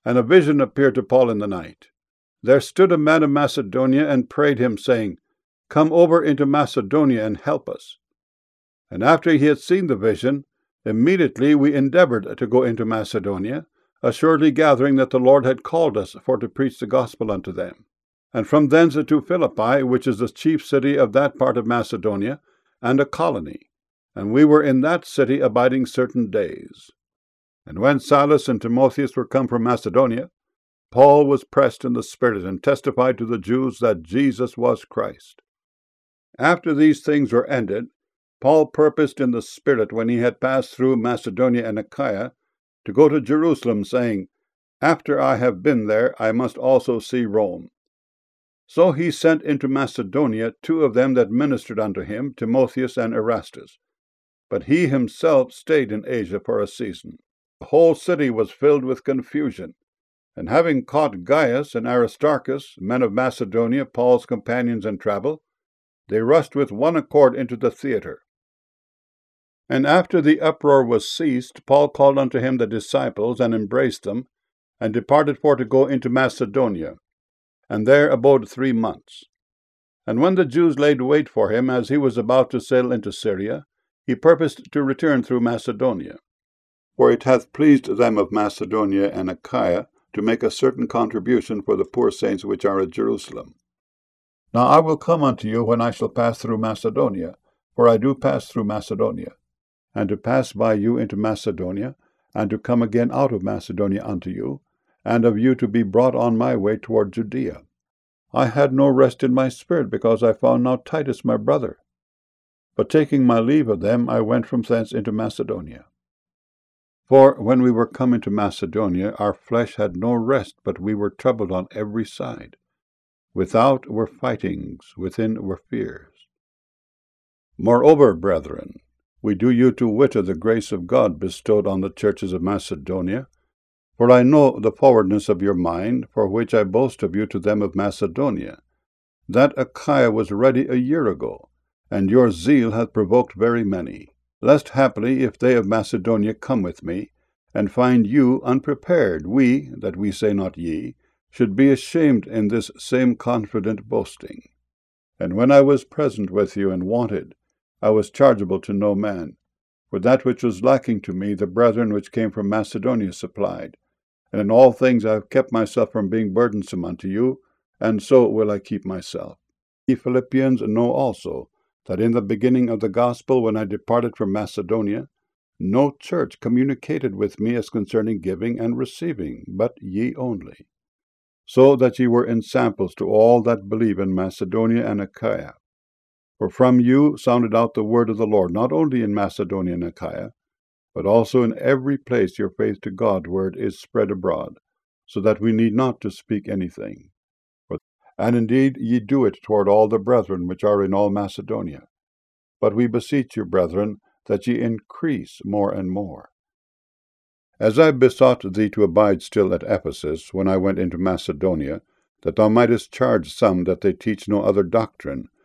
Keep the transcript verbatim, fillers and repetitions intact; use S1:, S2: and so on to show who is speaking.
S1: and a vision appeared to Paul in the night. There stood a man of Macedonia and prayed him, saying, Come over into Macedonia and help us. And after he had seen the vision, immediately we endeavored to go into Macedonia, assuredly gathering that the Lord had called us for to preach the gospel unto them. And from thence to Philippi, which is the chief city of that part of Macedonia, and a colony. And we were in that city abiding certain days. And when Silas and Timotheus were come from Macedonia, Paul was pressed in the Spirit, and testified to the Jews that Jesus was Christ. After these things were ended, Paul purposed in the Spirit, when he had passed through Macedonia and Achaia, to go to Jerusalem, saying, After I have been there, I must also see Rome. So he sent into Macedonia two of them that ministered unto him, Timotheus and Erastus. But he himself stayed in Asia for a season. The whole city was filled with confusion. And having caught Gaius and Aristarchus, men of Macedonia, Paul's companions in travel, they rushed with one accord into the theatre. And after the uproar was ceased, Paul called unto him the disciples, and embraced them, and departed for to go into Macedonia, and there abode three months. And when the Jews laid wait for him, as he was about to sail into Syria, he purposed to return through Macedonia. For it hath pleased them of Macedonia and Achaia to make a certain contribution for the poor saints which are at Jerusalem. Now I will come unto you when I shall pass through Macedonia, for I do pass through Macedonia, and to pass by you into Macedonia, and to come again out of Macedonia unto you, and of you to be brought on my way toward Judea. I had no rest in my spirit, because I found not Titus my brother. But taking my leave of them, I went from thence into Macedonia. For when we were come into Macedonia, our flesh had no rest, but we were troubled on every side. Without were fightings, within were fears. Moreover, brethren, we do you to wit of the grace of God bestowed on the churches of Macedonia. For I know the forwardness of your mind, for which I boast of you to them of Macedonia, that Achaia was ready a year ago, and your zeal hath provoked very many. Lest haply, if they of Macedonia come with me, and find you unprepared, we, that we say not ye, should be ashamed in this same confident boasting. And when I was present with you and wanted, I was chargeable to no man. For that which was lacking to me, the brethren which came from Macedonia supplied. And in all things I have kept myself from being burdensome unto you, and so will I keep myself. Ye Philippians know also, that in the beginning of the gospel, when I departed from Macedonia, no church communicated with me as concerning giving and receiving, but ye only. So that ye were ensamples to all that believe in Macedonia and Achaia. For from you sounded out the word of the Lord, not only in Macedonia and Achaia, but also in every place your faith to God word is spread abroad, so that we need not to speak anything. And indeed ye do it toward all the brethren which are in all Macedonia. But we beseech you, brethren, that ye increase more and more. As I besought thee to abide still at Ephesus, when I went into Macedonia, that thou mightest charge some that they teach no other doctrine,